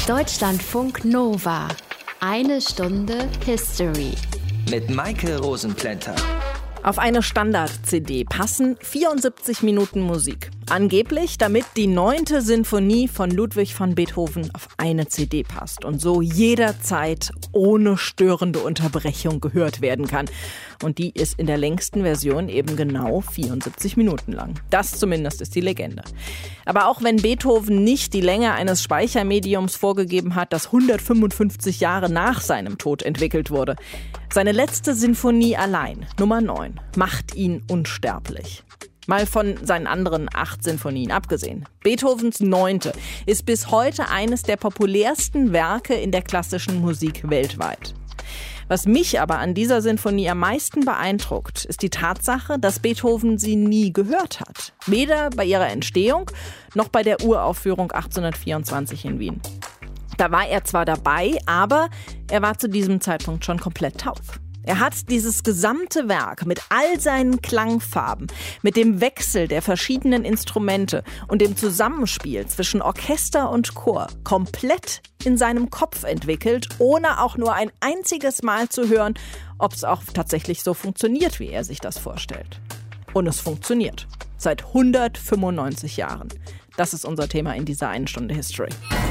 Deutschlandfunk Nova. Eine Stunde History. Mit Maike Rosenplanter. Auf eine Standard-CD passen 74 Minuten Musik. Angeblich, damit die 9. Sinfonie von Ludwig van Beethoven auf eine CD passt und so jederzeit ohne störende Unterbrechung gehört werden kann. Und die ist in der längsten Version eben genau 74 Minuten lang. Das zumindest ist die Legende. Aber auch wenn Beethoven nicht die Länge eines Speichermediums vorgegeben hat, das 155 Jahre nach seinem Tod entwickelt wurde, seine letzte Sinfonie allein, Nummer 9, macht ihn unsterblich. Mal von seinen anderen 8 Sinfonien abgesehen. Beethovens 9. ist bis heute eines der populärsten Werke in der klassischen Musik weltweit. Was mich aber an dieser Sinfonie am meisten beeindruckt, ist die Tatsache, dass Beethoven sie nie gehört hat. Weder bei ihrer Entstehung noch bei der Uraufführung 1824 in Wien. Da war er zwar dabei, aber er war zu diesem Zeitpunkt schon komplett taub. Er hat dieses gesamte Werk mit all seinen Klangfarben, mit dem Wechsel der verschiedenen Instrumente und dem Zusammenspiel zwischen Orchester und Chor komplett in seinem Kopf entwickelt, ohne auch nur ein einziges Mal zu hören, ob es auch tatsächlich so funktioniert, wie er sich das vorstellt. Und es funktioniert. Seit 195 Jahren. Das ist unser Thema in dieser 1 Stunde History.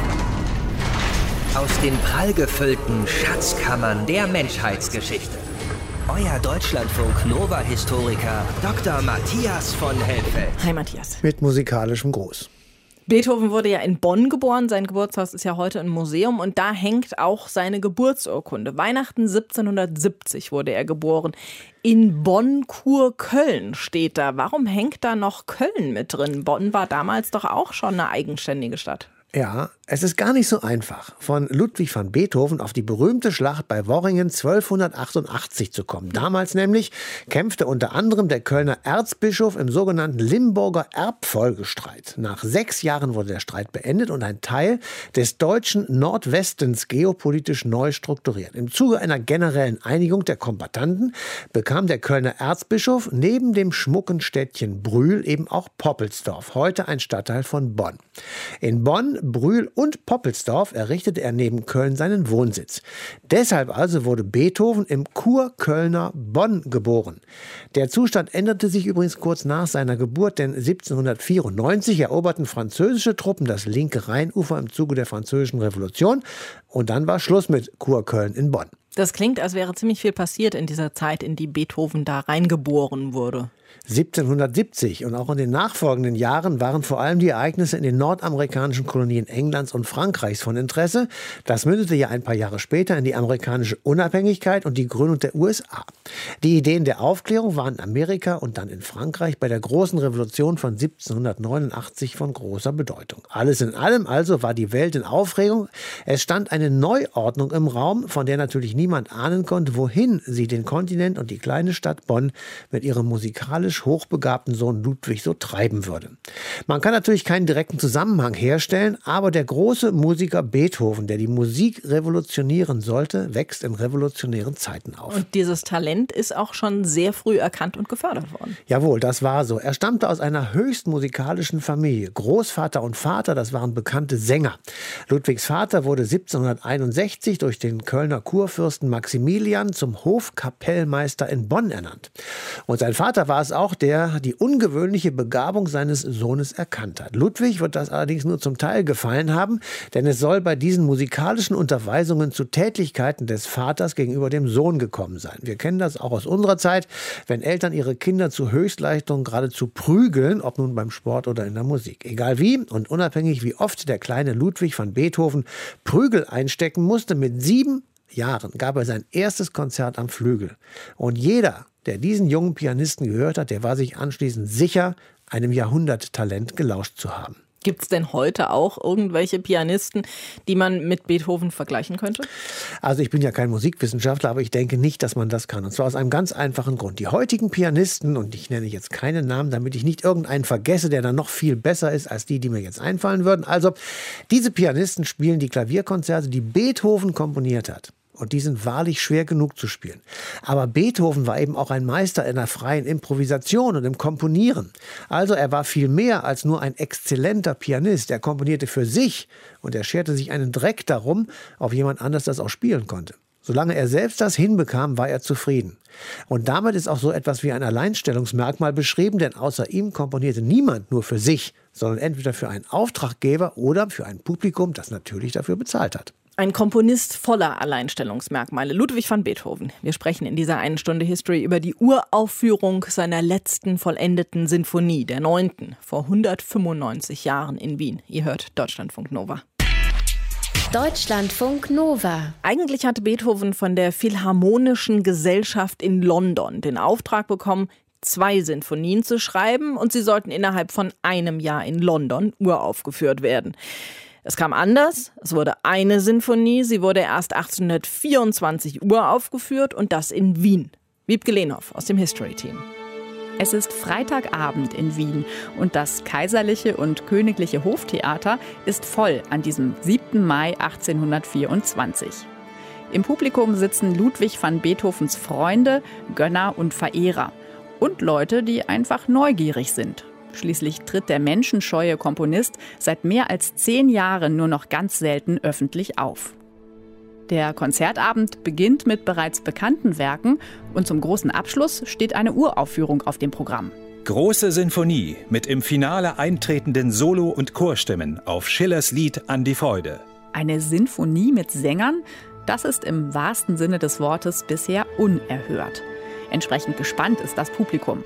Aus den prallgefüllten Schatzkammern der Menschheitsgeschichte. Euer Deutschlandfunk Nova-Historiker Dr. Matthias von Helfeld. Hi Matthias. Mit musikalischem Gruß. Beethoven wurde ja in Bonn geboren. Sein Geburtshaus ist ja heute ein Museum und da hängt auch seine Geburtsurkunde. Weihnachten 1770 wurde er geboren. In Bonn-Kurköln steht da. Warum hängt da noch Köln mit drin? Bonn war damals doch auch schon eine eigenständige Stadt. Ja, es ist gar nicht so einfach, von Ludwig van Beethoven auf die berühmte Schlacht bei Worringen 1288 zu kommen. Damals nämlich kämpfte unter anderem der Kölner Erzbischof im sogenannten Limburger Erbfolgestreit. Nach 6 Jahren wurde der Streit beendet und ein Teil des deutschen Nordwestens geopolitisch neu strukturiert. Im Zuge einer generellen Einigung der Kombattanten bekam der Kölner Erzbischof neben dem schmucken Städtchen Brühl eben auch Poppelsdorf, heute ein Stadtteil von Bonn. In Bonn, Brühl und Poppelsdorf errichtete er neben Köln seinen Wohnsitz. Deshalb also wurde Beethoven im Kurkölner Bonn geboren. Der Zustand änderte sich übrigens kurz nach seiner Geburt, denn 1794 eroberten französische Truppen das linke Rheinufer im Zuge der Französischen Revolution und dann war Schluss mit Kurköln in Bonn. Das klingt, als wäre ziemlich viel passiert in dieser Zeit, in die Beethoven da reingeboren wurde. 1770 und auch in den nachfolgenden Jahren waren vor allem die Ereignisse in den nordamerikanischen Kolonien Englands und Frankreichs von Interesse. Das mündete ja ein paar Jahre später in die amerikanische Unabhängigkeit und die Gründung der USA. Die Ideen der Aufklärung waren in Amerika und dann in Frankreich bei der großen Revolution von 1789 von großer Bedeutung. Alles in allem also war die Welt in Aufregung. Es stand eine Neuordnung im Raum, von der natürlich niemand ahnen konnte, wohin sie den Kontinent und die kleine Stadt Bonn mit ihrem musikalisch hochbegabten Sohn Ludwig so treiben würde. Man kann natürlich keinen direkten Zusammenhang herstellen, aber der große Musiker Beethoven, der die Musik revolutionieren sollte, wächst in revolutionären Zeiten auf. Und dieses Talent ist auch schon sehr früh erkannt und gefördert worden. Jawohl, das war so. Er stammte aus einer höchst musikalischen Familie. Großvater und Vater, das waren bekannte Sänger. Ludwigs Vater wurde 1761 durch den Kölner Kurfürsten Maximilian zum Hofkapellmeister in Bonn ernannt. Und sein Vater war es auch, der die ungewöhnliche Begabung seines Sohnes erkannt hat. Ludwig wird das allerdings nur zum Teil gefallen haben, denn es soll bei diesen musikalischen Unterweisungen zu Tätlichkeiten des Vaters gegenüber dem Sohn gekommen sein. Wir kennen das auch aus unserer Zeit, wenn Eltern ihre Kinder zu Höchstleistungen geradezu prügeln, ob nun beim Sport oder in der Musik. Egal wie und unabhängig wie oft der kleine Ludwig van Beethoven Prügel einstecken musste, mit 7 Jahren gab er sein erstes Konzert am Flügel. Und jeder, der diesen jungen Pianisten gehört hat, der war sich anschließend sicher, einem Jahrhunderttalent gelauscht zu haben. Gibt es denn heute auch irgendwelche Pianisten, die man mit Beethoven vergleichen könnte? Also ich bin ja kein Musikwissenschaftler, aber ich denke nicht, dass man das kann. Und zwar aus einem ganz einfachen Grund. Die heutigen Pianisten, und ich nenne jetzt keinen Namen, damit ich nicht irgendeinen vergesse, der dann noch viel besser ist als die mir jetzt einfallen würden. Also diese Pianisten spielen die Klavierkonzerte, die Beethoven komponiert hat. Und die sind wahrlich schwer genug zu spielen. Aber Beethoven war eben auch ein Meister in der freien Improvisation und im Komponieren. Also er war viel mehr als nur ein exzellenter Pianist. Er komponierte für sich und er scherte sich einen Dreck darum, ob jemand anders das auch spielen konnte. Solange er selbst das hinbekam, war er zufrieden. Und damit ist auch so etwas wie ein Alleinstellungsmerkmal beschrieben, denn außer ihm komponierte niemand nur für sich, sondern entweder für einen Auftraggeber oder für ein Publikum, das natürlich dafür bezahlt hat. Ein Komponist voller Alleinstellungsmerkmale, Ludwig van Beethoven. Wir sprechen in dieser 1 Stunde History über die Uraufführung seiner letzten vollendeten Sinfonie, der 9., vor 195 Jahren in Wien. Ihr hört Deutschlandfunk Nova. Deutschlandfunk Nova. Eigentlich hatte Beethoven von der Philharmonischen Gesellschaft in London den Auftrag bekommen, 2 Sinfonien zu schreiben und sie sollten innerhalb von einem Jahr in London uraufgeführt werden. Es kam anders, es wurde eine Sinfonie, sie wurde erst 1824 uraufgeführt und das in Wien. Wiebke Lehnhoff aus dem History-Team. Es ist Freitagabend in Wien und das Kaiserliche und Königliche Hoftheater ist voll an diesem 7. Mai 1824. Im Publikum sitzen Ludwig van Beethovens Freunde, Gönner und Verehrer und Leute, die einfach neugierig sind. Schließlich tritt der menschenscheue Komponist seit mehr als 10 Jahren nur noch ganz selten öffentlich auf. Der Konzertabend beginnt mit bereits bekannten Werken und zum großen Abschluss steht eine Uraufführung auf dem Programm. Große Sinfonie mit im Finale eintretenden Solo- und Chorstimmen auf Schillers Lied An die Freude. Eine Sinfonie mit Sängern, das ist im wahrsten Sinne des Wortes bisher unerhört. Entsprechend gespannt ist das Publikum.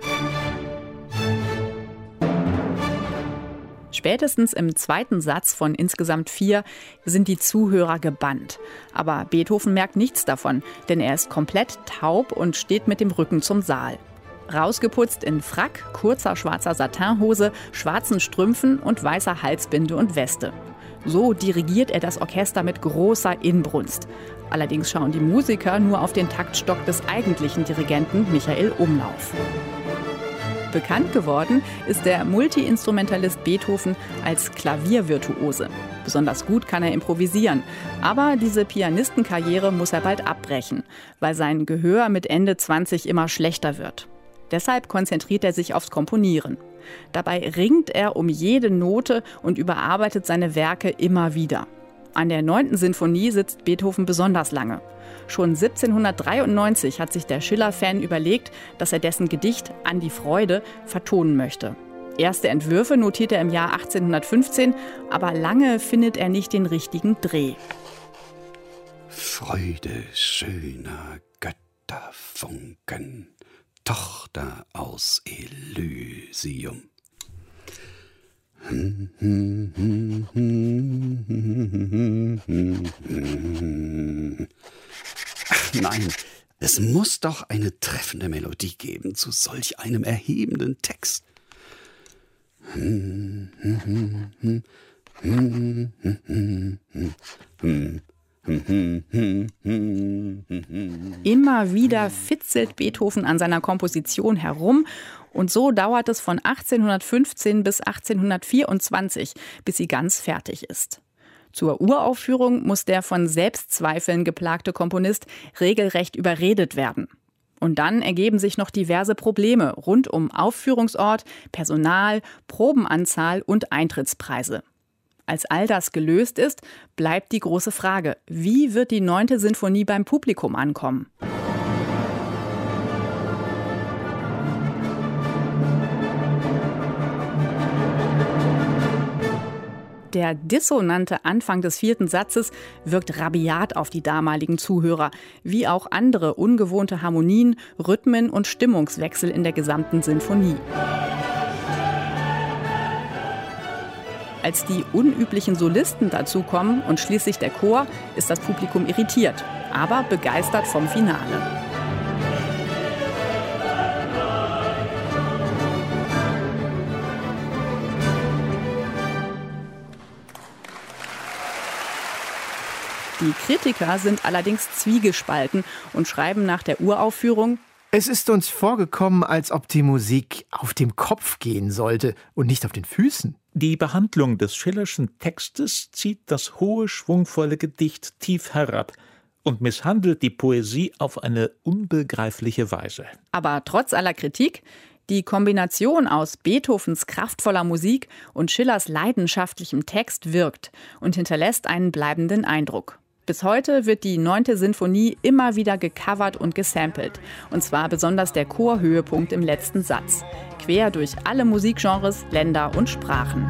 Spätestens im 2. Satz von insgesamt 4 sind die Zuhörer gebannt. Aber Beethoven merkt nichts davon, denn er ist komplett taub und steht mit dem Rücken zum Saal. Rausgeputzt in Frack, kurzer schwarzer Satinhose, schwarzen Strümpfen und weißer Halsbinde und Weste. So dirigiert er das Orchester mit großer Inbrunst. Allerdings schauen die Musiker nur auf den Taktstock des eigentlichen Dirigenten Michael Umlauf. Bekannt geworden ist der Multi-Instrumentalist Beethoven als Klaviervirtuose. Besonders gut kann er improvisieren. Aber diese Pianistenkarriere muss er bald abbrechen, weil sein Gehör mit Ende 20 immer schlechter wird. Deshalb konzentriert er sich aufs Komponieren. Dabei ringt er um jede Note und überarbeitet seine Werke immer wieder. An der 9. Sinfonie sitzt Beethoven besonders lange. Schon 1793 hat sich der Schiller-Fan überlegt, dass er dessen Gedicht An die Freude vertonen möchte. Erste Entwürfe notiert er im Jahr 1815, aber lange findet er nicht den richtigen Dreh. Freude schöner Götterfunken, Tochter aus Elysium. Ach nein, es muss doch eine treffende Melodie geben zu solch einem erhebenden Text. Immer wieder fitzelt Beethoven an seiner Komposition herum und so dauert es von 1815 bis 1824, bis sie ganz fertig ist. Zur Uraufführung muss der von Selbstzweifeln geplagte Komponist regelrecht überredet werden. Und dann ergeben sich noch diverse Probleme rund um Aufführungsort, Personal, Probenanzahl und Eintrittspreise. Als all das gelöst ist, bleibt die große Frage: Wie wird die 9. Sinfonie beim Publikum ankommen? Der dissonante Anfang des 4. Satzes wirkt rabiat auf die damaligen Zuhörer, wie auch andere ungewohnte Harmonien, Rhythmen und Stimmungswechsel in der gesamten Sinfonie. Als die unüblichen Solisten dazukommen und schließlich der Chor, ist das Publikum irritiert, aber begeistert vom Finale. Die Kritiker sind allerdings zwiegespalten und schreiben nach der Uraufführung: Es ist uns vorgekommen, als ob die Musik auf dem Kopf gehen sollte und nicht auf den Füßen. Die Behandlung des Schillerschen Textes zieht das hohe, schwungvolle Gedicht tief herab und misshandelt die Poesie auf eine unbegreifliche Weise. Aber trotz aller Kritik, die Kombination aus Beethovens kraftvoller Musik und Schillers leidenschaftlichem Text wirkt und hinterlässt einen bleibenden Eindruck. Bis heute wird die 9. Sinfonie immer wieder gecovert und gesampelt. Und zwar besonders der Chorhöhepunkt im letzten Satz. Quer durch alle Musikgenres, Länder und Sprachen.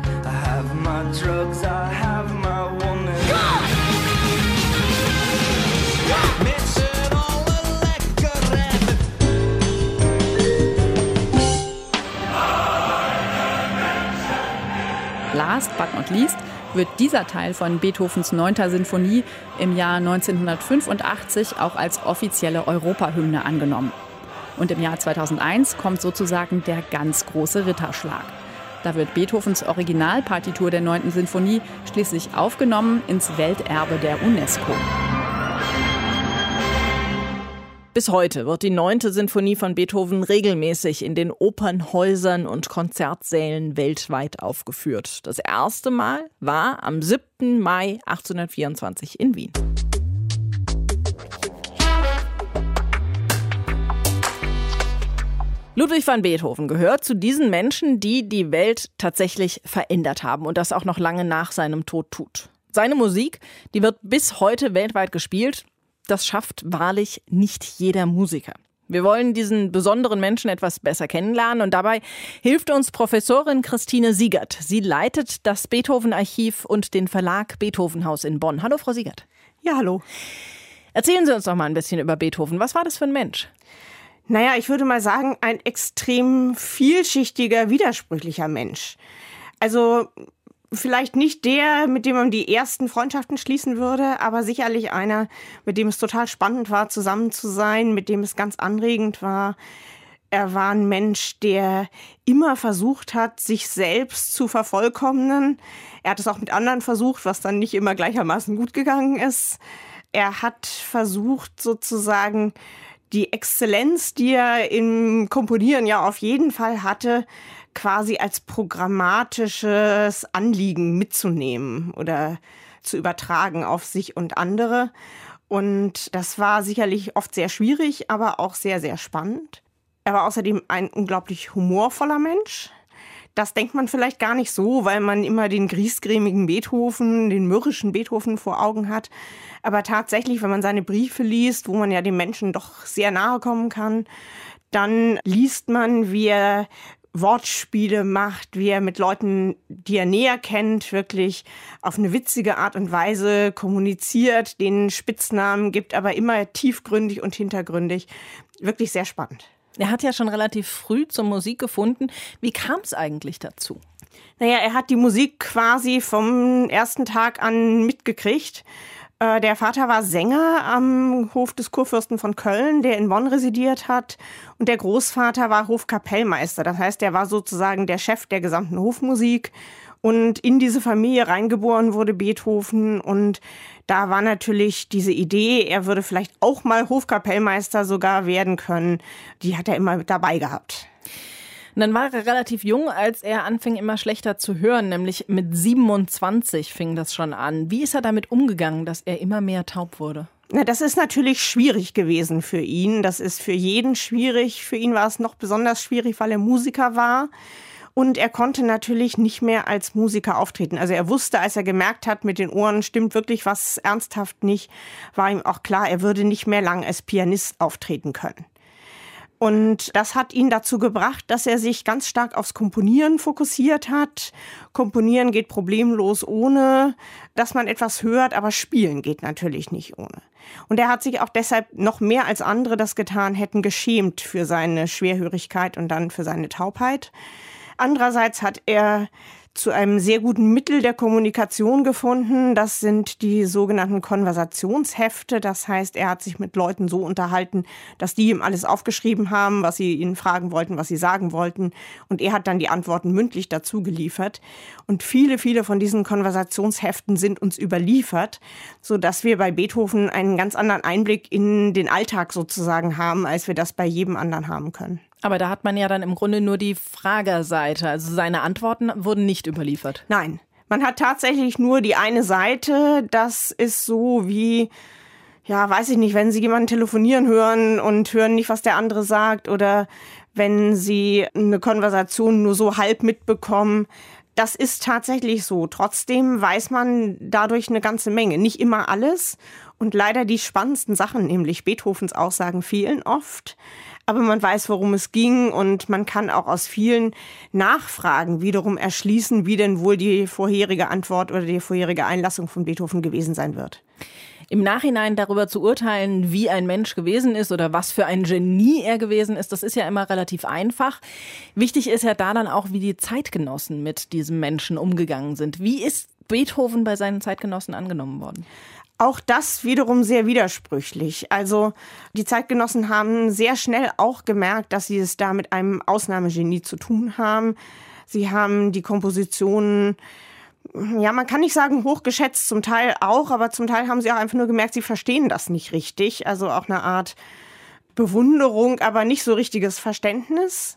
Last but not least wird dieser Teil von Beethovens 9. Sinfonie im Jahr 1985 auch als offizielle Europahymne angenommen. Und im Jahr 2001 kommt sozusagen der ganz große Ritterschlag. Da wird Beethovens Originalpartitur der 9. Sinfonie schließlich aufgenommen ins Welterbe der UNESCO. Bis heute wird die 9. Sinfonie von Beethoven regelmäßig in den Opernhäusern und Konzertsälen weltweit aufgeführt. Das erste Mal war am 7. Mai 1824 in Wien. Ludwig van Beethoven gehört zu diesen Menschen, die die Welt tatsächlich verändert haben und das auch noch lange nach seinem Tod tut. Seine Musik, die wird bis heute weltweit gespielt. Das schafft wahrlich nicht jeder Musiker. Wir wollen diesen besonderen Menschen etwas besser kennenlernen und dabei hilft uns Professorin Christine Siegert. Sie leitet das Beethoven-Archiv und den Verlag Beethovenhaus in Bonn. Hallo, Frau Siegert. Ja, hallo. Erzählen Sie uns doch mal ein bisschen über Beethoven. Was war das für ein Mensch? Naja, ich würde mal sagen, ein extrem vielschichtiger, widersprüchlicher Mensch. Also vielleicht nicht der, mit dem man die ersten Freundschaften schließen würde, aber sicherlich einer, mit dem es total spannend war, zusammen zu sein, mit dem es ganz anregend war. Er war ein Mensch, der immer versucht hat, sich selbst zu vervollkommnen. Er hat es auch mit anderen versucht, was dann nicht immer gleichermaßen gut gegangen ist. Er hat versucht, sozusagen die Exzellenz, die er im Komponieren ja auf jeden Fall hatte, quasi als programmatisches Anliegen mitzunehmen oder zu übertragen auf sich und andere. Und das war sicherlich oft sehr schwierig, aber auch sehr, sehr spannend. Er war außerdem ein unglaublich humorvoller Mensch. Das denkt man vielleicht gar nicht so, weil man immer den griesgrämigen Beethoven, den mürrischen Beethoven vor Augen hat. Aber tatsächlich, wenn man seine Briefe liest, wo man ja dem Menschen doch sehr nahe kommen kann, dann liest man, wie er Wortspiele macht, wie er mit Leuten, die er näher kennt, wirklich auf eine witzige Art und Weise kommuniziert, denen Spitznamen gibt, aber immer tiefgründig und hintergründig. Wirklich sehr spannend. Er hat ja schon relativ früh zur Musik gefunden. Wie kam es eigentlich dazu? Naja, er hat die Musik quasi vom ersten Tag an mitgekriegt. Der Vater war Sänger am Hof des Kurfürsten von Köln, der in Bonn residiert hat. Und der Großvater war Hofkapellmeister. Das heißt, er war sozusagen der Chef der gesamten Hofmusik. Und in diese Familie reingeboren wurde Beethoven. Und da war natürlich diese Idee, er würde vielleicht auch mal Hofkapellmeister sogar werden können. Die hat er immer mit dabei gehabt. Und dann war er relativ jung, als er anfing, immer schlechter zu hören, nämlich mit 27 fing das schon an. Wie ist er damit umgegangen, dass er immer mehr taub wurde? Na, das ist natürlich schwierig gewesen für ihn. Das ist für jeden schwierig. Für ihn war es noch besonders schwierig, weil er Musiker war. Und er konnte natürlich nicht mehr als Musiker auftreten. Also er wusste, als er gemerkt hat, mit den Ohren stimmt wirklich was ernsthaft nicht, war ihm auch klar, er würde nicht mehr lang als Pianist auftreten können. Und das hat ihn dazu gebracht, dass er sich ganz stark aufs Komponieren fokussiert hat. Komponieren geht problemlos ohne, dass man etwas hört, aber spielen geht natürlich nicht ohne. Und er hat sich auch deshalb noch mehr als andere das getan hätten, geschämt für seine Schwerhörigkeit und dann für seine Taubheit. Andererseits hat er zu einem sehr guten Mittel der Kommunikation gefunden. Das sind die sogenannten Konversationshefte. Das heißt, er hat sich mit Leuten so unterhalten, dass die ihm alles aufgeschrieben haben, was sie ihn fragen wollten, was sie sagen wollten. Und er hat dann die Antworten mündlich dazu geliefert. Und viele, viele von diesen Konversationsheften sind uns überliefert, sodass wir bei Beethoven einen ganz anderen Einblick in den Alltag sozusagen haben, als wir das bei jedem anderen haben können. Aber da hat man ja dann im Grunde nur die Fragerseite. Also seine Antworten wurden nicht überliefert. Nein, man hat tatsächlich nur die eine Seite. Das ist so wie weiß ich nicht, wenn Sie jemanden telefonieren hören und hören nicht, was der andere sagt, oder wenn Sie eine Konversation nur so halb mitbekommen. Das ist tatsächlich so. Trotzdem weiß man dadurch eine ganze Menge. Nicht immer alles. Und leider die spannendsten Sachen, nämlich Beethovens Aussagen, fehlen oft. Aber man weiß, worum es ging, und man kann auch aus vielen Nachfragen wiederum erschließen, wie denn wohl die vorherige Antwort oder die vorherige Einlassung von Beethoven gewesen sein wird. Im Nachhinein darüber zu urteilen, wie ein Mensch gewesen ist oder was für ein Genie er gewesen ist, das ist ja immer relativ einfach. Wichtig ist ja da dann auch, wie die Zeitgenossen mit diesem Menschen umgegangen sind. Wie ist Beethoven bei seinen Zeitgenossen angenommen worden? Auch das wiederum sehr widersprüchlich. Also die Zeitgenossen haben sehr schnell auch gemerkt, dass sie es da mit einem Ausnahmegenie zu tun haben. Sie haben die Kompositionen, man kann nicht sagen hochgeschätzt, zum Teil auch, aber zum Teil haben sie auch einfach nur gemerkt, sie verstehen das nicht richtig. Also auch eine Art Bewunderung, aber nicht so richtiges Verständnis.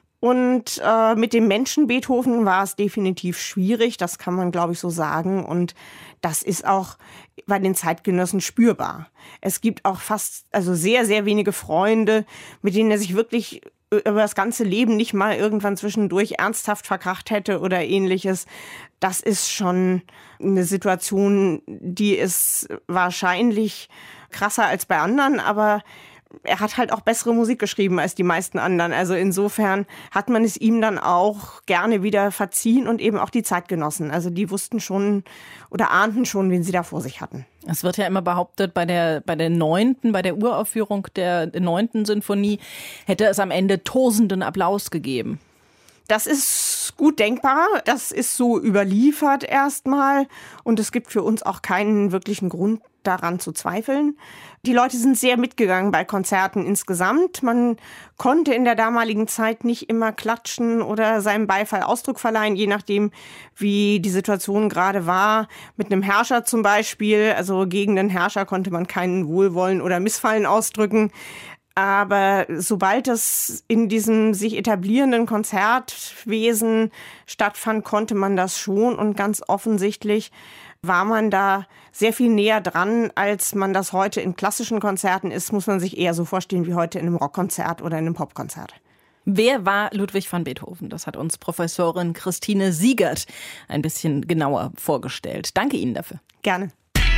Und mit dem Menschen Beethoven war es definitiv schwierig, das kann man, glaube ich, so sagen. Und das ist auch bei den Zeitgenossen spürbar. Es gibt auch sehr, sehr wenige Freunde, mit denen er sich wirklich über das ganze Leben nicht mal irgendwann zwischendurch ernsthaft verkracht hätte oder ähnliches. Das ist schon eine Situation, die ist wahrscheinlich krasser als bei anderen, aber er hat halt auch bessere Musik geschrieben als die meisten anderen. Also insofern hat man es ihm dann auch gerne wieder verziehen, und eben auch die Zeitgenossen. Also die wussten schon oder ahnten schon, wen sie da vor sich hatten. Es wird ja immer behauptet, bei der Uraufführung der 9. Sinfonie hätte es am Ende tosenden Applaus gegeben. Das ist gut denkbar. Das ist so überliefert erstmal. Und es gibt für uns auch keinen wirklichen Grund daran zu zweifeln. Die Leute sind sehr mitgegangen bei Konzerten insgesamt. Man konnte in der damaligen Zeit nicht immer klatschen oder seinem Beifall Ausdruck verleihen, je nachdem, wie die Situation gerade war. Mit einem Herrscher zum Beispiel, also gegen den Herrscher konnte man keinen Wohlwollen oder Missfallen ausdrücken. Aber sobald es in diesem sich etablierenden Konzertwesen stattfand, konnte man das schon. Und ganz offensichtlich war man da sehr viel näher dran, als man das heute in klassischen Konzerten ist. Muss man sich eher so vorstellen wie heute in einem Rockkonzert oder in einem Popkonzert. Wer war Ludwig van Beethoven? Das hat uns Professorin Christine Siegert ein bisschen genauer vorgestellt. Danke Ihnen dafür. Gerne.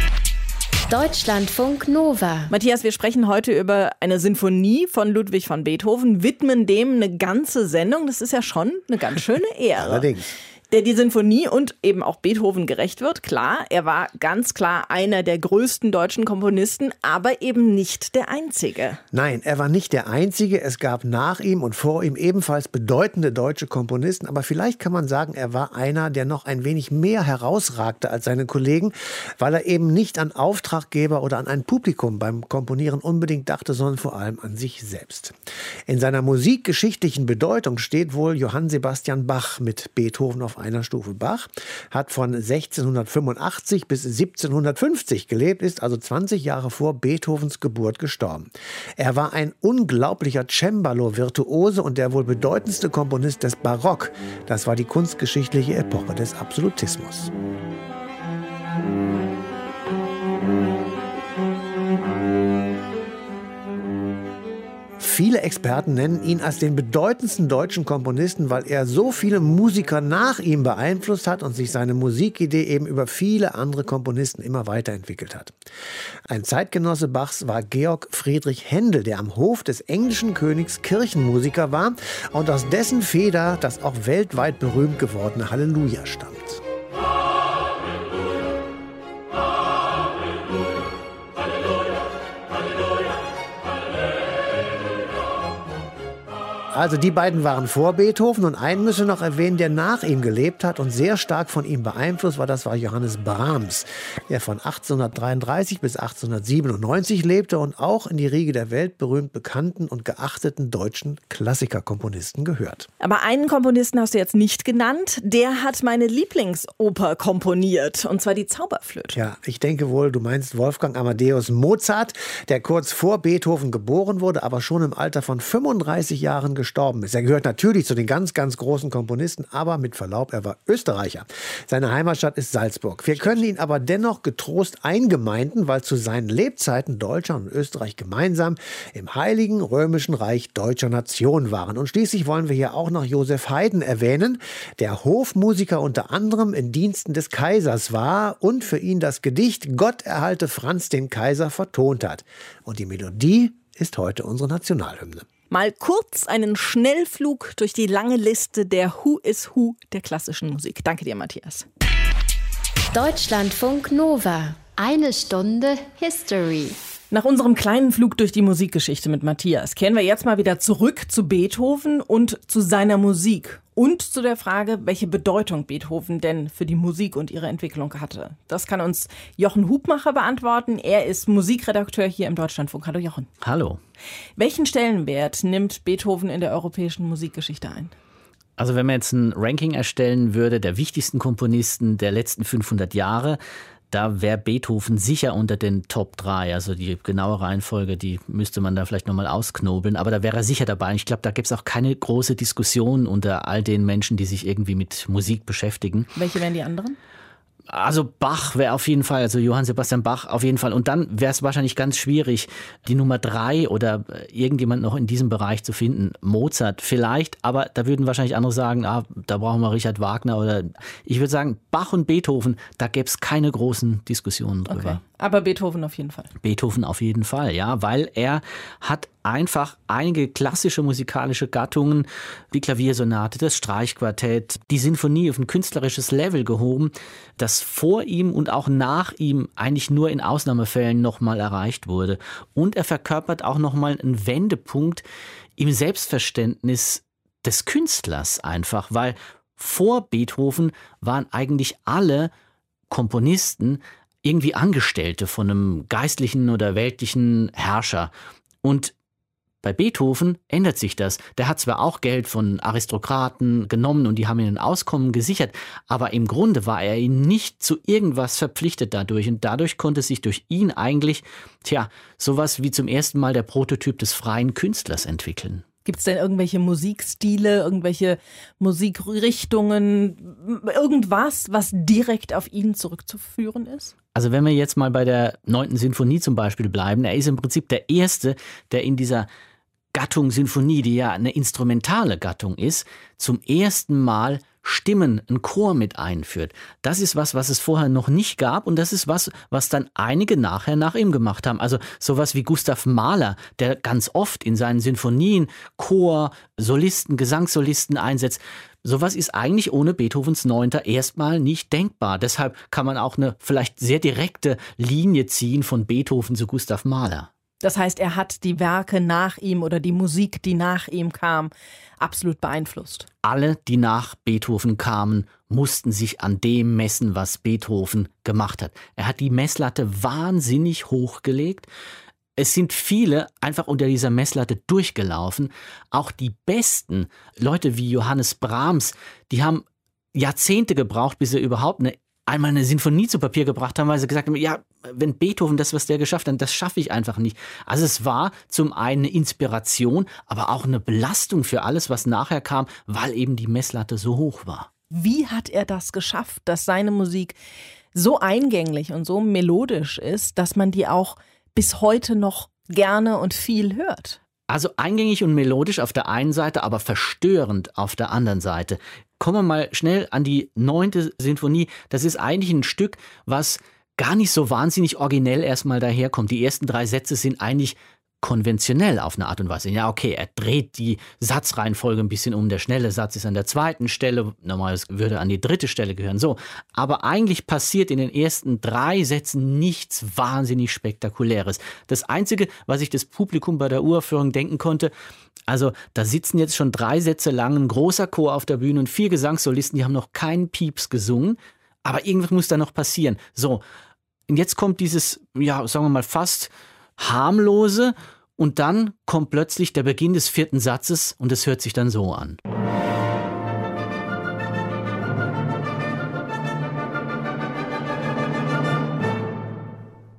Deutschlandfunk Nova. Matthias, wir sprechen heute über eine Sinfonie von Ludwig van Beethoven, widmen dem eine ganze Sendung. Das ist ja schon eine ganz schöne Ehre. Allerdings. Der die Sinfonie und eben auch Beethoven gerecht wird. Klar, er war ganz klar einer der größten deutschen Komponisten, aber eben nicht der einzige. Nein, er war nicht der einzige. Es gab nach ihm und vor ihm ebenfalls bedeutende deutsche Komponisten. Aber vielleicht kann man sagen, er war einer, der noch ein wenig mehr herausragte als seine Kollegen, weil er eben nicht an Auftraggeber oder an ein Publikum beim Komponieren unbedingt dachte, sondern vor allem an sich selbst. In seiner musikgeschichtlichen Bedeutung steht wohl Johann Sebastian Bach mit Beethoven auf einer Stufe. Bach hat von 1685 bis 1750 gelebt, ist also 20 Jahre vor Beethovens Geburt gestorben. Er war ein unglaublicher Cembalo-Virtuose und der wohl bedeutendste Komponist des Barock. Das war die kunstgeschichtliche Epoche des Absolutismus. Viele Experten nennen ihn als den bedeutendsten deutschen Komponisten, weil er so viele Musiker nach ihm beeinflusst hat und sich seine Musikidee eben über viele andere Komponisten immer weiterentwickelt hat. Ein Zeitgenosse Bachs war Georg Friedrich Händel, der am Hof des englischen Königs Kirchenmusiker war und aus dessen Feder das auch weltweit berühmt gewordene Halleluja stammt. Also die beiden waren vor Beethoven und einen müssen wir noch erwähnen, der nach ihm gelebt hat und sehr stark von ihm beeinflusst war. Das war Johannes Brahms, der von 1833 bis 1897 lebte und auch in die Riege der weltberühmt bekannten und geachteten deutschen Klassikerkomponisten gehört. Aber einen Komponisten hast du jetzt nicht genannt. Der hat meine Lieblingsoper komponiert, und zwar die Zauberflöte. Ja, ich denke wohl, du meinst Wolfgang Amadeus Mozart, der kurz vor Beethoven geboren wurde, aber schon im Alter von 35 Jahren gestorben ist. Er gehört natürlich zu den ganz, ganz großen Komponisten, aber mit Verlaub, er war Österreicher. Seine Heimatstadt ist Salzburg. Wir können ihn aber dennoch getrost eingemeinden, weil zu seinen Lebzeiten Deutschland und Österreich gemeinsam im Heiligen Römischen Reich deutscher Nation waren. Und schließlich wollen wir hier auch noch Joseph Haydn erwähnen, der Hofmusiker unter anderem in Diensten des Kaisers war und für ihn das Gedicht Gott erhalte Franz den Kaiser vertont hat. Und die Melodie ist heute unsere Nationalhymne. Mal kurz einen Schnellflug durch die lange Liste der Who is Who der klassischen Musik. Danke dir, Matthias. Deutschlandfunk Nova. Eine Stunde History. Nach unserem kleinen Flug durch die Musikgeschichte mit Matthias kehren wir jetzt mal wieder zurück zu Beethoven und zu seiner Musik. Und zu der Frage, welche Bedeutung Beethoven denn für die Musik und ihre Entwicklung hatte. Das kann uns Jochen Hubmacher beantworten. Er ist Musikredakteur hier im Deutschlandfunk. Hallo Jochen. Hallo. Welchen Stellenwert nimmt Beethoven in der europäischen Musikgeschichte ein? Also wenn man jetzt ein Ranking erstellen würde der wichtigsten Komponisten der letzten 500 Jahre, da wäre Beethoven sicher unter den Top 3. Also die genaue Reihenfolge, die müsste man da vielleicht nochmal ausknobeln. Aber da wäre er sicher dabei. Und ich glaube, da gibt es auch keine große Diskussion unter all den Menschen, die sich irgendwie mit Musik beschäftigen. Welche wären die anderen? Also Bach wäre auf jeden Fall, also Johann Sebastian Bach auf jeden Fall. Und dann wäre es wahrscheinlich ganz schwierig, die Nummer 3 oder irgendjemand noch in diesem Bereich zu finden. Mozart vielleicht, aber da würden wahrscheinlich andere sagen, da brauchen wir Richard Wagner. Oder ich würde sagen, Bach und Beethoven, da gäbe es keine großen Diskussionen drüber. Okay. Aber Beethoven auf jeden Fall. Beethoven auf jeden Fall, ja, weil er hat einfach einige klassische musikalische Gattungen, die Klaviersonate, das Streichquartett, die Sinfonie auf ein künstlerisches Level gehoben, das vor ihm und auch nach ihm eigentlich nur in Ausnahmefällen nochmal erreicht wurde. Und er verkörpert auch nochmal einen Wendepunkt im Selbstverständnis des Künstlers einfach, weil vor Beethoven waren eigentlich alle Komponisten irgendwie Angestellte von einem geistlichen oder weltlichen Herrscher. Und bei Beethoven ändert sich das. Der hat zwar auch Geld von Aristokraten genommen und die haben ihm ein Auskommen gesichert, aber im Grunde war er ihnen nicht zu irgendwas verpflichtet dadurch. Und dadurch konnte sich durch ihn eigentlich, sowas wie zum ersten Mal der Prototyp des freien Künstlers entwickeln. Gibt es denn irgendwelche Musikstile, irgendwelche Musikrichtungen, irgendwas, was direkt auf ihn zurückzuführen ist? Also wenn wir jetzt mal bei der 9. Sinfonie zum Beispiel bleiben, er ist im Prinzip der Erste, der in dieser Gattung Sinfonie, die ja eine instrumentale Gattung ist, zum ersten Mal Stimmen, einen Chor mit einführt. Das ist was es vorher noch nicht gab und das ist was dann einige nachher nach ihm gemacht haben. Also sowas wie Gustav Mahler, der ganz oft in seinen Sinfonien Chor, Solisten, Gesangssolisten einsetzt. Sowas ist eigentlich ohne Beethovens 9. erstmal nicht denkbar. Deshalb kann man auch eine vielleicht sehr direkte Linie ziehen von Beethoven zu Gustav Mahler. Das heißt, er hat die Werke nach ihm oder die Musik, die nach ihm kam, absolut beeinflusst. Alle, die nach Beethoven kamen, mussten sich an dem messen, was Beethoven gemacht hat. Er hat die Messlatte wahnsinnig hochgelegt. Es sind viele einfach unter dieser Messlatte durchgelaufen. Auch die besten Leute wie Johannes Brahms, die haben Jahrzehnte gebraucht, bis sie überhaupt einmal eine Sinfonie zu Papier gebracht haben, weil sie gesagt haben, ja, wenn Beethoven das, was der geschafft hat, das schaffe ich einfach nicht. Also es war zum einen eine Inspiration, aber auch eine Belastung für alles, was nachher kam, weil eben die Messlatte so hoch war. Wie hat er das geschafft, dass seine Musik so eingänglich und so melodisch ist, dass man die auch bis heute noch gerne und viel hört? Also eingängig und melodisch auf der einen Seite, aber verstörend auf der anderen Seite. Kommen wir mal schnell an die 9. Sinfonie. Das ist eigentlich ein Stück, was gar nicht so wahnsinnig originell erstmal daherkommt. Die ersten 3 Sätze sind eigentlich konventionell auf eine Art und Weise. Ja, okay, er dreht die Satzreihenfolge ein bisschen um. Der schnelle Satz ist an der 2. Stelle. Normalerweise würde an die 3. Stelle gehören. So. Aber eigentlich passiert in den ersten 3 Sätzen nichts wahnsinnig Spektakuläres. Das Einzige, was sich das Publikum bei der Uraufführung denken konnte, also da sitzen jetzt schon 3 Sätze lang ein großer Chor auf der Bühne und 4 Gesangssolisten, die haben noch keinen Pieps gesungen. Aber irgendwas muss da noch passieren. So, und jetzt kommt dieses, sagen wir mal, fast harmlose und dann kommt plötzlich der Beginn des 4. Satzes und es hört sich dann so an.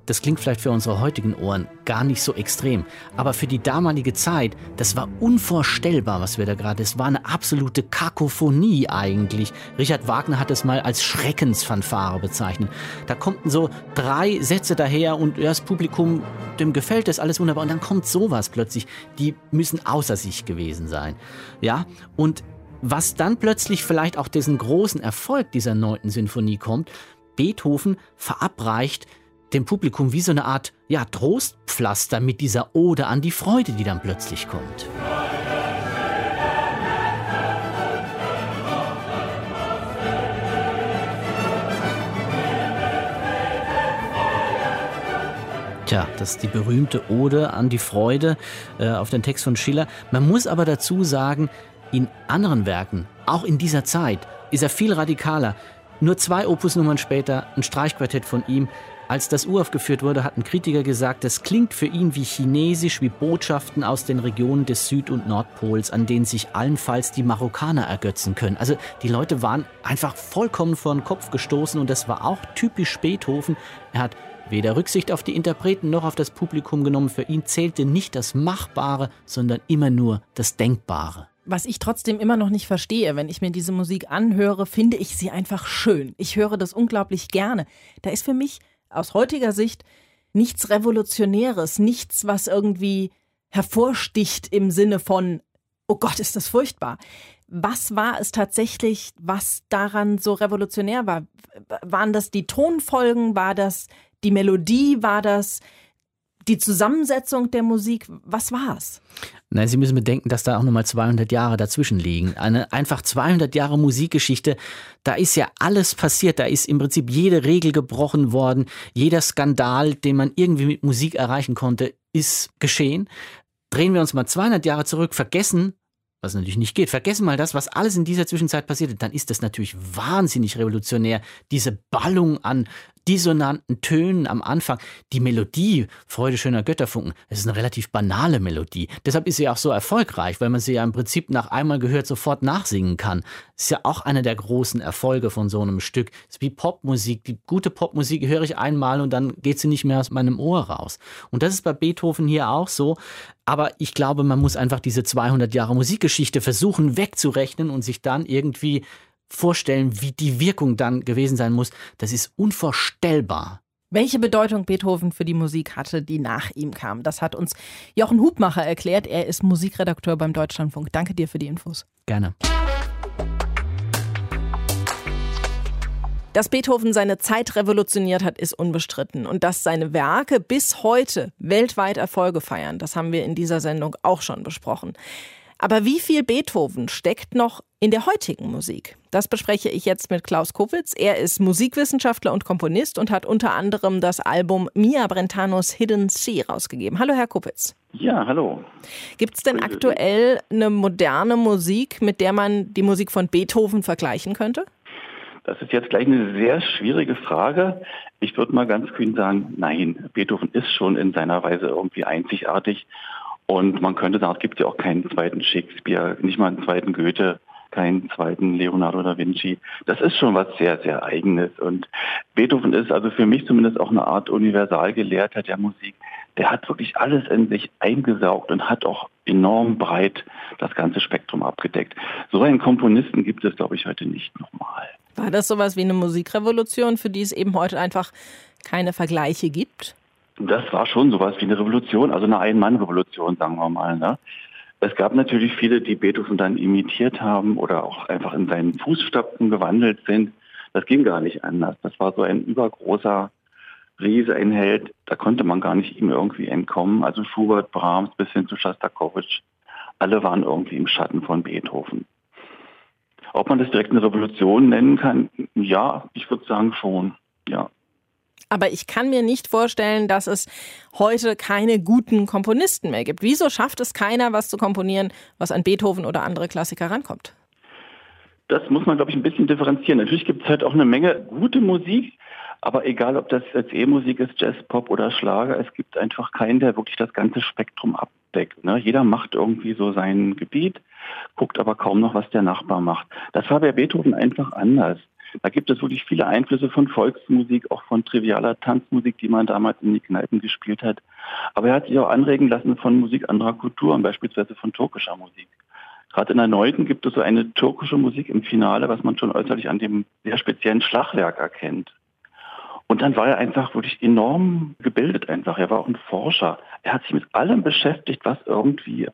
Das klingt vielleicht für unsere heutigen Ohren gar nicht so extrem. Aber für die damalige Zeit, das war unvorstellbar, was wir da gerade... Es war eine absolute Kakophonie eigentlich. Richard Wagner hat es mal als Schreckensfanfare bezeichnet. Da kommen so 3 Sätze daher und das Publikum, dem gefällt das alles wunderbar. Und dann kommt sowas plötzlich. Die müssen außer sich gewesen sein. Ja, und was dann plötzlich vielleicht auch diesen großen Erfolg dieser 9. Sinfonie kommt, Beethoven verabreicht dem Publikum wie so eine Art Trostpflaster mit dieser Ode an die Freude, die dann plötzlich kommt. Tja, das ist die berühmte Ode an die Freude auf den Text von Schiller. Man muss aber dazu sagen, in anderen Werken, auch in dieser Zeit, ist er viel radikaler. Nur 2 Opusnummern später, ein Streichquartett von ihm. Als das uraufgeführt wurde, hat ein Kritiker gesagt, das klingt für ihn wie Chinesisch, wie Botschaften aus den Regionen des Süd- und Nordpols, an denen sich allenfalls die Marokkaner ergötzen können. Also die Leute waren einfach vollkommen vor den Kopf gestoßen und das war auch typisch Beethoven. Er hat weder Rücksicht auf die Interpreten noch auf das Publikum genommen. Für ihn zählte nicht das Machbare, sondern immer nur das Denkbare. Was ich trotzdem immer noch nicht verstehe, wenn ich mir diese Musik anhöre, finde ich sie einfach schön. Ich höre das unglaublich gerne. Da ist für mich aus heutiger Sicht nichts Revolutionäres, nichts, was irgendwie hervorsticht im Sinne von, oh Gott, ist das furchtbar. Was war es tatsächlich, was daran so revolutionär war? Waren das die Tonfolgen? War das die Melodie? War das die Zusammensetzung der Musik? Was war es? Nein, Sie müssen bedenken, dass da auch nochmal 200 Jahre dazwischen liegen. Einfach 200 Jahre Musikgeschichte, da ist ja alles passiert. Da ist im Prinzip jede Regel gebrochen worden. Jeder Skandal, den man irgendwie mit Musik erreichen konnte, ist geschehen. Drehen wir uns mal 200 Jahre zurück, vergessen, was natürlich nicht geht, vergessen mal das, was alles in dieser Zwischenzeit passiert ist, dann ist das natürlich wahnsinnig revolutionär. Diese Ballung an dissonanten Tönen am Anfang. Die Melodie, Freude schöner Götterfunken, das ist eine relativ banale Melodie. Deshalb ist sie auch so erfolgreich, weil man sie ja im Prinzip nach einmal gehört sofort nachsingen kann. Das ist ja auch einer der großen Erfolge von so einem Stück. Das ist wie Popmusik. Die gute Popmusik höre ich einmal und dann geht sie nicht mehr aus meinem Ohr raus. Und das ist bei Beethoven hier auch so. Aber ich glaube, man muss einfach diese 200 Jahre Musikgeschichte versuchen wegzurechnen und sich dann irgendwie vorstellen, wie die Wirkung dann gewesen sein muss. Das ist unvorstellbar. Welche Bedeutung Beethoven für die Musik hatte, die nach ihm kam, das hat uns Jochen Hubmacher erklärt. Er ist Musikredakteur beim Deutschlandfunk. Danke dir für die Infos. Gerne. Dass Beethoven seine Zeit revolutioniert hat, ist unbestritten. Und dass seine Werke bis heute weltweit Erfolge feiern, das haben wir in dieser Sendung auch schon besprochen. Aber wie viel Beethoven steckt noch in der heutigen Musik? Das bespreche ich jetzt mit Klaus Kopitz. Er ist Musikwissenschaftler und Komponist und hat unter anderem das Album Mia Brentanos Hidden Sea rausgegeben. Hallo, Herr Kopitz. Ja, hallo. Gibt es denn aktuell eine moderne Musik, mit der man die Musik von Beethoven vergleichen könnte? Das ist jetzt gleich eine sehr schwierige Frage. Ich würde mal ganz kühn sagen, nein, Beethoven ist schon in seiner Weise irgendwie einzigartig. Und man könnte sagen, es gibt ja auch keinen zweiten Shakespeare, nicht mal einen zweiten Goethe, keinen zweiten Leonardo da Vinci. Das ist schon was sehr, sehr Eigenes. Und Beethoven ist also für mich zumindest auch eine Art Universalgelehrter der Musik. Der hat wirklich alles in sich eingesaugt und hat auch enorm breit das ganze Spektrum abgedeckt. So einen Komponisten gibt es, glaube ich, heute nicht nochmal. War das sowas wie eine Musikrevolution, für die es eben heute einfach keine Vergleiche gibt? Das war schon sowas wie eine Revolution, also eine Ein-Mann-Revolution, sagen wir mal. Ne? Es gab natürlich viele, die Beethoven dann imitiert haben oder auch einfach in seinen Fußstapfen gewandelt sind. Das ging gar nicht anders. Das war so ein übergroßer Riese, ein Held. Da konnte man gar nicht ihm irgendwie entkommen. Also Schubert, Brahms bis hin zu Schostakowitsch. Alle waren irgendwie im Schatten von Beethoven. Ob man das direkt eine Revolution nennen kann? Ja, ich würde sagen schon, ja. Aber ich kann mir nicht vorstellen, dass es heute keine guten Komponisten mehr gibt. Wieso schafft es keiner, was zu komponieren, was an Beethoven oder andere Klassiker rankommt? Das muss man, glaube ich, ein bisschen differenzieren. Natürlich gibt es halt auch eine Menge gute Musik, aber egal, ob das jetzt E-Musik ist, Jazz, Pop oder Schlager, es gibt einfach keinen, der wirklich das ganze Spektrum abdeckt. Ne? Jeder macht irgendwie so sein Gebiet, guckt aber kaum noch, was der Nachbar macht. Das war bei Beethoven einfach anders. Da gibt es wirklich viele Einflüsse von Volksmusik, auch von trivialer Tanzmusik, die man damals in die Kneipen gespielt hat. Aber er hat sich auch anregen lassen von Musik anderer Kulturen, beispielsweise von türkischer Musik. Gerade in der Neunten gibt es so eine türkische Musik im Finale, was man schon äußerlich an dem sehr speziellen Schlagwerk erkennt. Und dann war er einfach wirklich enorm gebildet einfach. Er war auch ein Forscher. Er hat sich mit allem beschäftigt, was irgendwie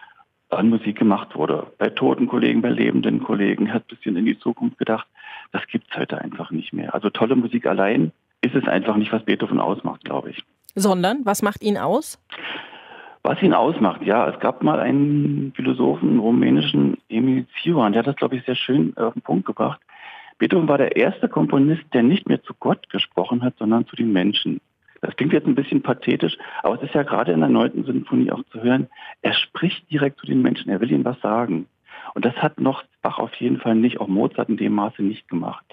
an Musik gemacht wurde. Bei toten Kollegen, bei lebenden Kollegen, hat ein bisschen in die Zukunft gedacht. Das gibt es heute einfach nicht mehr. Also tolle Musik allein ist es einfach nicht, was Beethoven ausmacht, glaube ich. Sondern, was macht ihn aus? Was ihn ausmacht, ja, es gab mal einen Philosophen, einen rumänischen, Emil Cioran, der hat das, glaube ich, sehr schön auf den Punkt gebracht. Beethoven war der erste Komponist, der nicht mehr zu Gott gesprochen hat, sondern zu den Menschen. Das klingt jetzt ein bisschen pathetisch, aber es ist ja gerade in der 9. Sinfonie auch zu hören, er spricht direkt zu den Menschen, er will ihnen was sagen. Und das hat noch Bach auf jeden Fall nicht, auch Mozart in dem Maße nicht gemacht.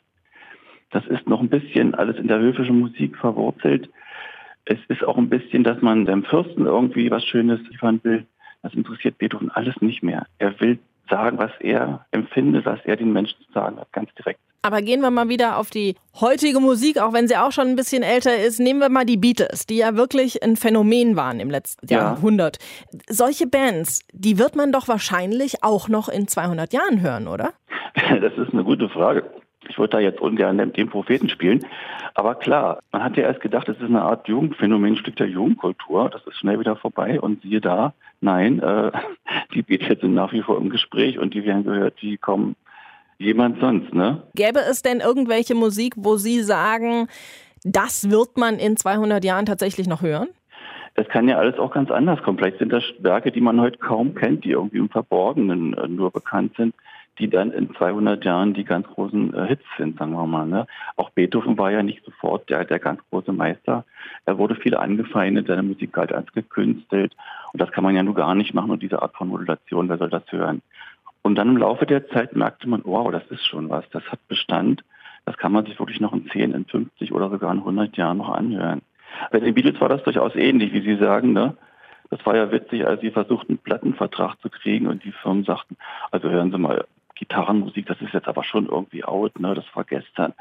Das ist noch ein bisschen alles in der höfischen Musik verwurzelt. Es ist auch ein bisschen, dass man dem Fürsten irgendwie was Schönes liefern will. Das interessiert Beethoven alles nicht mehr. Er will sagen, was er empfindet, was er den Menschen zu sagen hat, ganz direkt. Aber gehen wir mal wieder auf die heutige Musik, auch wenn sie auch schon ein bisschen älter ist. Nehmen wir mal die Beatles, die ja wirklich ein Phänomen waren im letzten Jahrhundert. Solche Bands, die wird man doch wahrscheinlich auch noch in 200 Jahren hören, oder? Das ist eine gute Frage. Ich wollte da jetzt ungern den Propheten spielen. Aber klar, man hat ja erst gedacht, das ist eine Art Jugendphänomen, ein Stück der Jugendkultur. Das ist schnell wieder vorbei. Und siehe da, nein, die Beatles sind nach wie vor im Gespräch und die werden gehört, die kommen jemand sonst, ne? Gäbe es denn irgendwelche Musik, wo Sie sagen, das wird man in 200 Jahren tatsächlich noch hören? Es kann ja alles auch ganz anders kommen. Vielleicht sind das Werke, die man heute kaum kennt, die irgendwie im Verborgenen nur bekannt sind, die dann in 200 Jahren die ganz großen Hits sind, sagen wir mal. Ne? Auch Beethoven war ja nicht sofort der ganz große Meister. Er wurde viel angefeindet, seine Musik galt als gekünstelt. Und das kann man ja nur gar nicht machen. Und diese Art von Modulation, wer soll das hören? Und dann im Laufe der Zeit merkte man, wow, das ist schon was, das hat Bestand. Das kann man sich wirklich noch in 10, in 50 oder sogar in 100 Jahren noch anhören. Bei den Beatles war das durchaus ähnlich, wie Sie sagen, ne? Das war ja witzig, als sie versuchten, einen Plattenvertrag zu kriegen und die Firmen sagten, also hören Sie mal, Gitarrenmusik, das ist jetzt aber schon irgendwie out, ne? Das war gestern.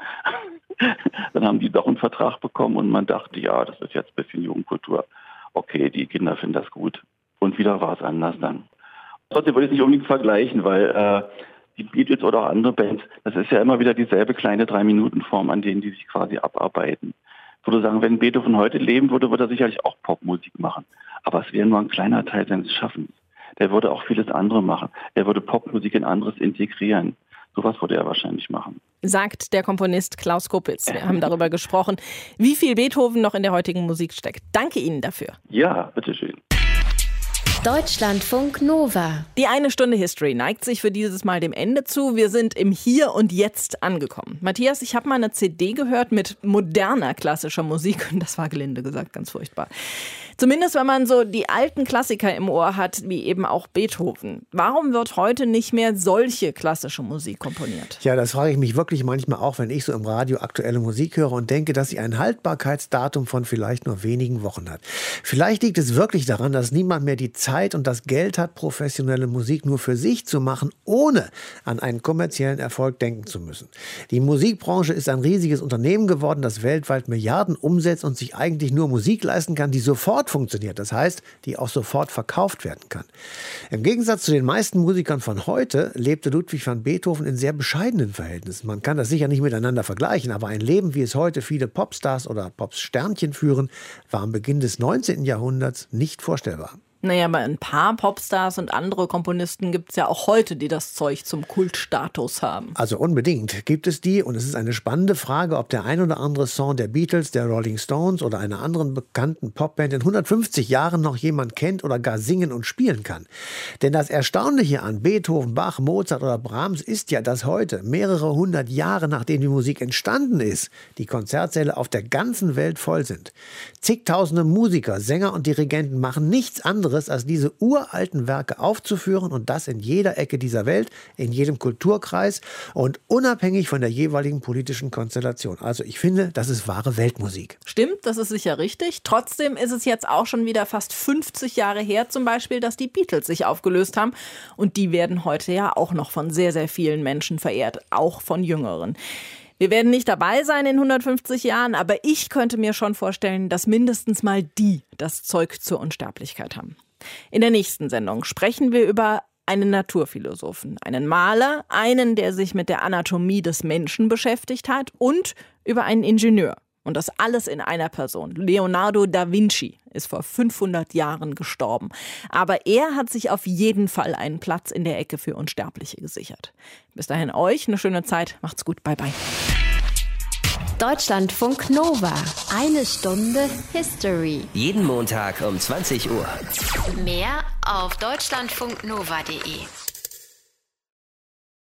Dann haben die doch einen Vertrag bekommen und man dachte, ja, das ist jetzt ein bisschen Jugendkultur. Okay, die Kinder finden das gut. Und wieder war es anders dann. Trotzdem würde ich es nicht unbedingt vergleichen, weil die Beatles oder auch andere Bands, das ist ja immer wieder dieselbe kleine 3-Minuten-Form, an denen die sich quasi abarbeiten. Ich würde sagen, wenn Beethoven heute leben würde, würde er sicherlich auch Popmusik machen. Aber es wäre nur ein kleiner Teil seines Schaffens. Der würde auch vieles andere machen. Er würde Popmusik in anderes integrieren. Sowas würde er wahrscheinlich machen. Sagt der Komponist Klaus Kopitz. Wir haben darüber gesprochen, wie viel Beethoven noch in der heutigen Musik steckt. Danke Ihnen dafür. Ja, bitteschön. Deutschlandfunk Nova. Die 1 Stunde History neigt sich für dieses Mal dem Ende zu. Wir sind im Hier und Jetzt angekommen. Matthias, ich habe mal eine CD gehört mit moderner klassischer Musik. Und das war gelinde gesagt ganz furchtbar. Zumindest wenn man so die alten Klassiker im Ohr hat, wie eben auch Beethoven. Warum wird heute nicht mehr solche klassische Musik komponiert? Ja, das frage ich mich wirklich manchmal auch, wenn ich so im Radio aktuelle Musik höre und denke, dass sie ein Haltbarkeitsdatum von vielleicht nur wenigen Wochen hat. Vielleicht liegt es wirklich daran, dass niemand mehr die Zeit und das Geld hat, professionelle Musik nur für sich zu machen, ohne an einen kommerziellen Erfolg denken zu müssen. Die Musikbranche ist ein riesiges Unternehmen geworden, das weltweit Milliarden umsetzt und sich eigentlich nur Musik leisten kann, die sofort funktioniert. Das heißt, die auch sofort verkauft werden kann. Im Gegensatz zu den meisten Musikern von heute lebte Ludwig van Beethoven in sehr bescheidenen Verhältnissen. Man kann das sicher nicht miteinander vergleichen, aber ein Leben, wie es heute viele Popstars oder Popsternchen führen, war am Beginn des 19. Jahrhunderts nicht vorstellbar. Naja, aber ein paar Popstars und andere Komponisten gibt es ja auch heute, die das Zeug zum Kultstatus haben. Also unbedingt gibt es die, und es ist eine spannende Frage, ob der ein oder andere Song der Beatles, der Rolling Stones oder einer anderen bekannten Popband in 150 Jahren noch jemand kennt oder gar singen und spielen kann. Denn das Erstaunliche an Beethoven, Bach, Mozart oder Brahms ist ja, dass heute, mehrere 100 Jahre nachdem die Musik entstanden ist, die Konzertsäle auf der ganzen Welt voll sind. Zigtausende Musiker, Sänger und Dirigenten machen nichts anderes, als diese uralten Werke aufzuführen, und das in jeder Ecke dieser Welt, in jedem Kulturkreis und unabhängig von der jeweiligen politischen Konstellation. Also ich finde, das ist wahre Weltmusik. Stimmt, das ist sicher richtig. Trotzdem ist es jetzt auch schon wieder fast 50 Jahre her zum Beispiel, dass die Beatles sich aufgelöst haben, und die werden heute ja auch noch von sehr, sehr vielen Menschen verehrt, auch von Jüngeren. Wir werden nicht dabei sein in 150 Jahren, aber ich könnte mir schon vorstellen, dass mindestens mal die das Zeug zur Unsterblichkeit haben. In der nächsten Sendung sprechen wir über einen Naturphilosophen, einen Maler, einen, der sich mit der Anatomie des Menschen beschäftigt hat und über einen Ingenieur. Und das alles in einer Person. Leonardo da Vinci ist vor 500 Jahren gestorben. Aber er hat sich auf jeden Fall einen Platz in der Ecke für Unsterbliche gesichert. Bis dahin euch eine schöne Zeit. Macht's gut. Bye, bye. Deutschlandfunk Nova. 1 Stunde History. Jeden Montag um 20 Uhr. Mehr auf deutschlandfunknova.de.